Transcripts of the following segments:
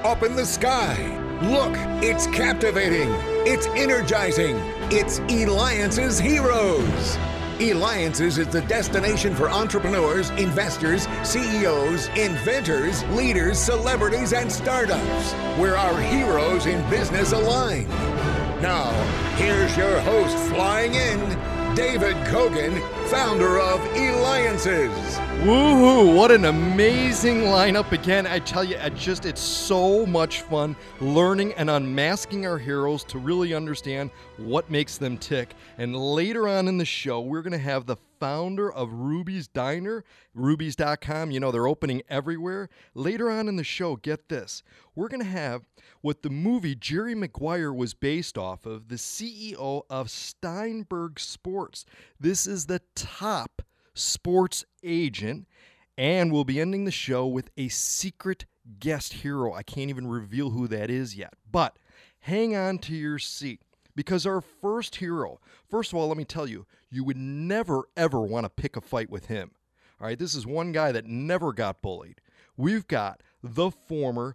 up in the sky. Look, it's captivating. It's energizing. It's Eliance's Heroes. Eliance's is the destination for entrepreneurs, investors, CEOs, inventors, leaders, celebrities, and startups, where our heroes in business align. Now, here's your host flying in, David Kogan, founder of Eliance's. Woohoo! What an amazing lineup again. I tell you, it's so much fun learning and unmasking our heroes to really understand what makes them tick. And later on in the show, we're going to have the founder of Ruby's Diner, Ruby's.com. You know, they're opening everywhere. Later on in the show, get this. We're going to have what the movie Jerry Maguire was based off of, the CEO of Steinberg Sports. This is the top sports agent, and we'll be ending the show with a secret guest hero. I can't even reveal who that is yet, but hang on to your seat, because our first hero, first of all, let me tell you, you would never, ever want to pick a fight with him. All right, this is one guy that never got bullied. We've got the former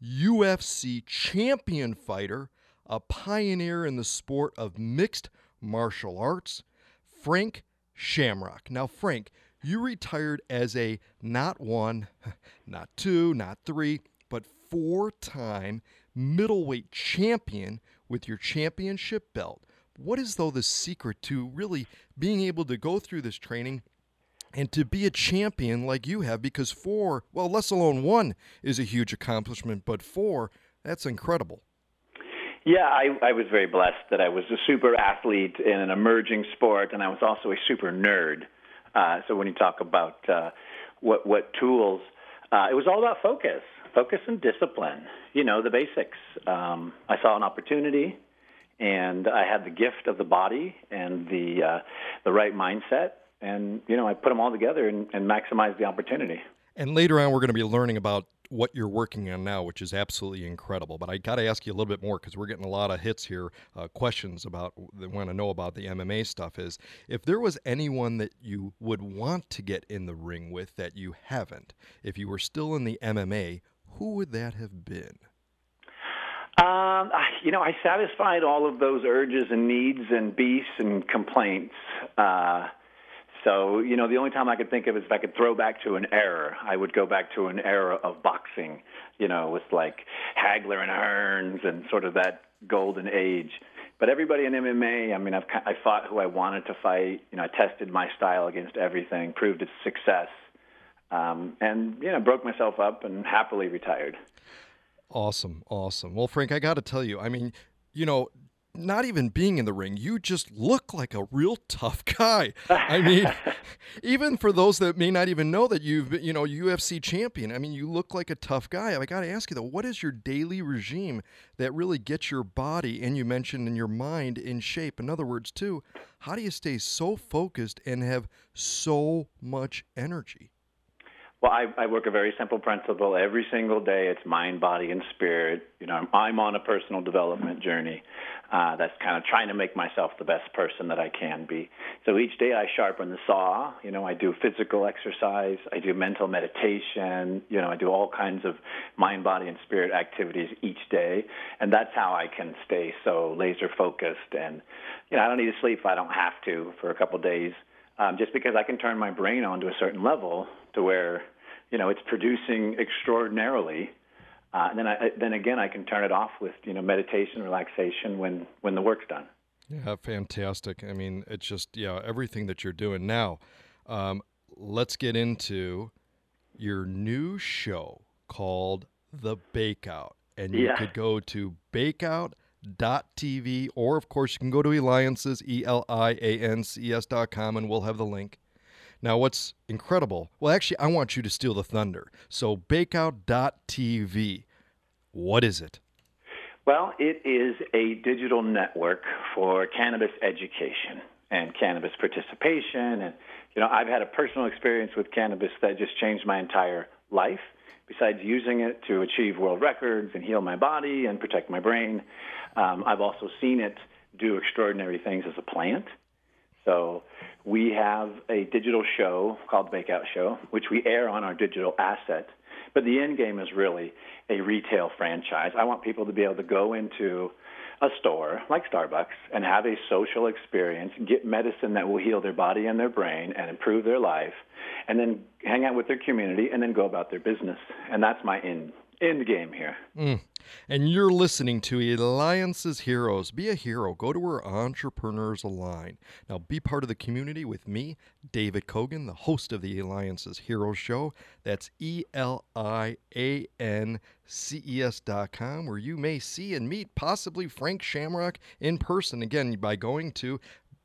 UFC champion fighter, a pioneer in the sport of mixed martial arts, Frank Shamrock. Now, Frank, you retired as a not one, not two, not three, but four-time middleweight champion with your championship belt. What is, though, the secret to really being able to go through this training and to be a champion like you have? Because four, well, less alone one is a huge accomplishment, but four, that's incredible. Yeah, I was very blessed that I was a super athlete in an emerging sport, and I was also a super nerd. So when you talk about what tools, it was all about focus and discipline, you know, the basics. I saw an opportunity, and I had the gift of the body and the right mindset, and, you know, I put them all together and maximized the opportunity. And later on, we're going to be learning about what you're working on now, which is absolutely incredible. But I got to ask you a little bit more, because we're getting a lot of hits here, questions about, they want to know about the MMA stuff, is if there was anyone that you would want to get in the ring with that you haven't, if you were still in the MMA, who would that have been? You know, I satisfied all of those urges and needs and beefs and complaints. So, you know, the only time I could think of is if I could throw back to an era, I would go back to an era of boxing, you know, with like Hagler and Hearns and sort of that golden age. But everybody in MMA, I mean, I fought who I wanted to fight. You know, I tested my style against everything, proved its success, and, you know, broke myself up and happily retired. Awesome. Well, Frank, I got to tell you, I mean, you know, not even being in the ring, you just look like a real tough guy. I mean, even for those that may not even know that you've been, you know, UFC champion, I mean, you look like a tough guy. I got to ask you, though, what is your daily regime that really gets your body, and you mentioned in your mind, in shape? In other words, too, how do you stay so focused and have so much energy? Well, I work a very simple principle. Every single day, it's mind, body, and spirit. You know, I'm on a personal development journey that's kind of trying to make myself the best person that I can be. So each day I sharpen the saw. You know, I do physical exercise. I do mental meditation. You know, I do all kinds of mind, body, and spirit activities each day. And that's how I can stay so laser focused. And, you know, I don't need to sleep if I don't have to for a couple of days. Just because I can turn my brain on to a certain level to where, you know, it's producing extraordinarily. And then again, I can turn it off with, you know, meditation, relaxation when the work's done. Yeah, fantastic. I mean, it's just, yeah, everything that you're doing now. Let's get into your new show called The Bakeout. And you could go to bakeout.tv, or of course you can go to Eliance's, ELIANCES.com, and we'll have the link. Now, what's incredible, well, actually, I want you to steal the thunder. So bakeout.tv, what is it? Well, it is a digital network for cannabis education and cannabis participation. And, you know, I've had a personal experience with cannabis that just changed my entire life. Besides using it to achieve world records and heal my body and protect my brain, I've also seen it do extraordinary things as a plant. So we have a digital show called The Bakeout Show, which we air on our digital asset. But the end game is really a retail franchise. I want people to be able to go into a store like Starbucks and have a social experience, get medicine that will heal their body and their brain and improve their life, and then hang out with their community and then go about their business. And that's my end game here. And you're listening to Alliance's Heroes. Be a hero. Go to where entrepreneurs align. Now, be part of the community with me, David Kogan, the host of the Alliance's Heroes Show. That's ELIANCES.com, where you may see and meet possibly Frank Shamrock in person, again, by going to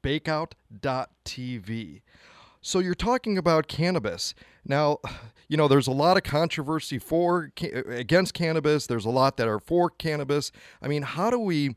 bakeout.tv. So you're talking about cannabis. Now, there's a lot of controversy against cannabis. There's a lot that are for cannabis. I mean, how do we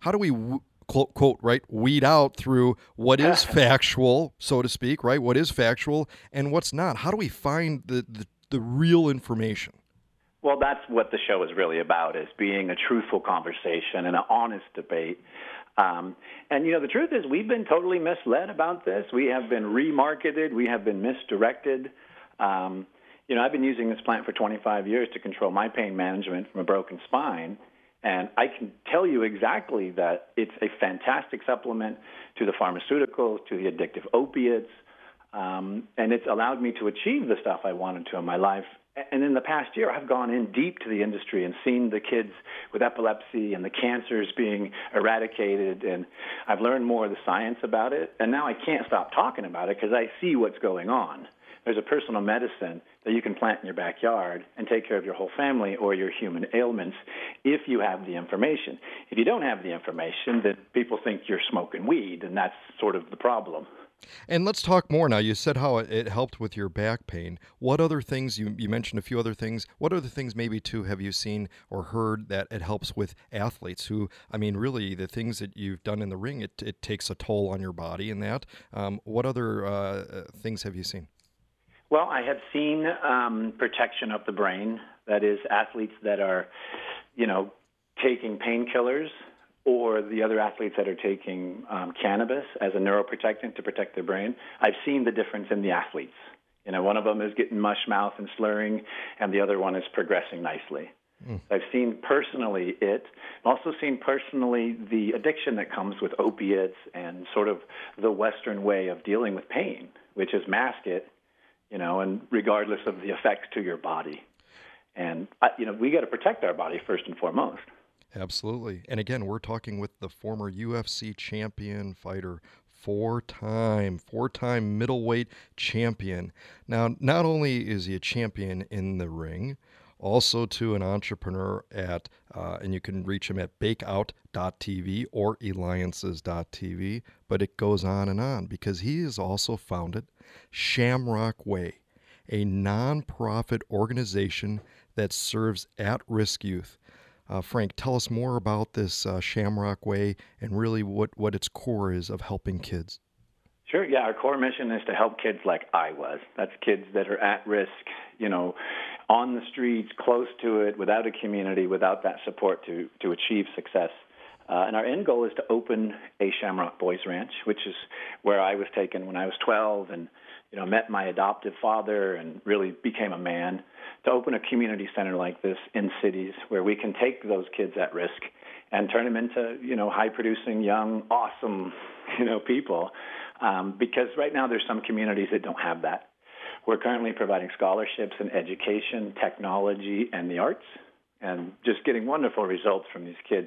quote, right, weed out through what is factual, so to speak, right? What is factual and what's not? How do we find the real information? Well, that's what the show is really about, is being a truthful conversation and an honest debate. And the truth is we've been totally misled about this. We have been remarketed. We have been misdirected. I've been using this plant for 25 years to control my pain management from a broken spine. And I can tell you exactly that it's a fantastic supplement to the pharmaceuticals, to the addictive opiates. And it's allowed me to achieve the stuff I wanted to in my life. And in the past year, I've gone in deep to the industry and seen the kids with epilepsy and the cancers being eradicated. And I've learned more of the science about it. And now I can't stop talking about it because I see what's going on. There's a personal medicine that you can plant in your backyard and take care of your whole family or your human ailments if you have the information. If you don't have the information, then people think you're smoking weed, and that's sort of the problem. And let's talk more now. You said how it helped with your back pain. What other things, you mentioned a few other things, what other things maybe too have you seen or heard that it helps with athletes who, really the things that you've done in the ring, it takes a toll on your body and that. What other things have you seen? Well, I have seen protection of the brain. That is, athletes that are, taking painkillers, or the other athletes that are taking cannabis as a neuroprotectant to protect their brain. I've seen the difference in the athletes. One of them is getting mush mouth and slurring, and the other one is progressing nicely. I've seen personally it. I've also seen personally the addiction that comes with opiates and sort of the Western way of dealing with pain, which is mask it, and regardless of the effects to your body. And, we got to protect our body first and foremost. Absolutely. And again, we're talking with the former UFC champion fighter, four-time middleweight champion. Now, not only is he a champion in the ring, also to an entrepreneur and you can reach him at bakeout.tv or alliances.tv, but it goes on because he has also founded Shamrock Way, a nonprofit organization that serves at-risk youth. Frank, tell us more about this Shamrock Way and really what its core is of helping kids. Sure. Yeah, our core mission is to help kids like I was. That's kids that are at risk, on the streets, close to it, without a community, without that support to achieve success. And our end goal is to open a Shamrock Boys Ranch, which is where I was taken when I was 12 and, met my adoptive father and really became a man, to open a community center like this in cities where we can take those kids at risk and turn them into, high-producing, young, awesome, people. Because right now there's some communities that don't have that. We're currently providing scholarships in education, technology, and the arts, and just getting wonderful results from these kids.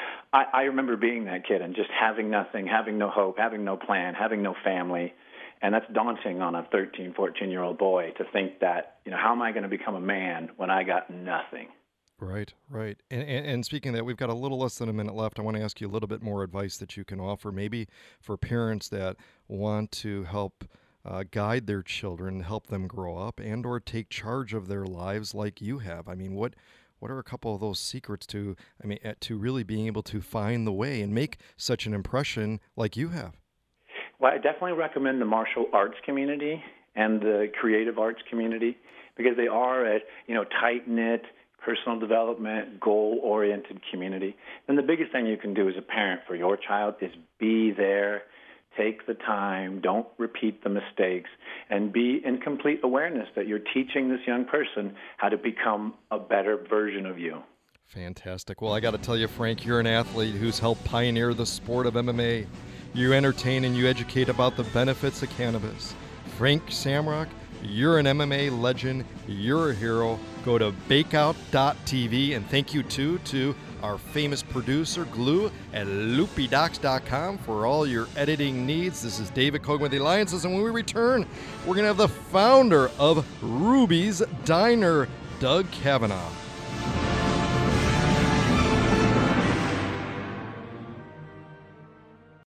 I remember being that kid and just having nothing, having no hope, having no plan, having no family. And that's daunting on a 13, 14-year-old boy to think that, how am I going to become a man when I got nothing? Right. And speaking of that, we've got a little less than a minute left. I want to ask you a little bit more advice that you can offer, maybe for parents that want to help guide their children, help them grow up, and or take charge of their lives like you have. What are a couple of those secrets to really being able to find the way and make such an impression like you have? Well, I definitely recommend the martial arts community and the creative arts community because they are a tight-knit, personal development, goal-oriented community. And the biggest thing you can do as a parent for your child is be there, take the time, don't repeat the mistakes, and be in complete awareness that you're teaching this young person how to become a better version of you. Fantastic. Well, I got to tell you, Frank, you're an athlete who's helped pioneer the sport of MMA. You entertain and you educate about the benefits of cannabis. Frank Shamrock, you're an MMA legend. You're a hero. Go to bakeout.tv, and thank you to our famous producer, Glue, at loopydocs.com for all your editing needs. This is David Kogan with the Alliances, and when we return, we're going to have the founder of Ruby's Diner, Doug Kavanaugh.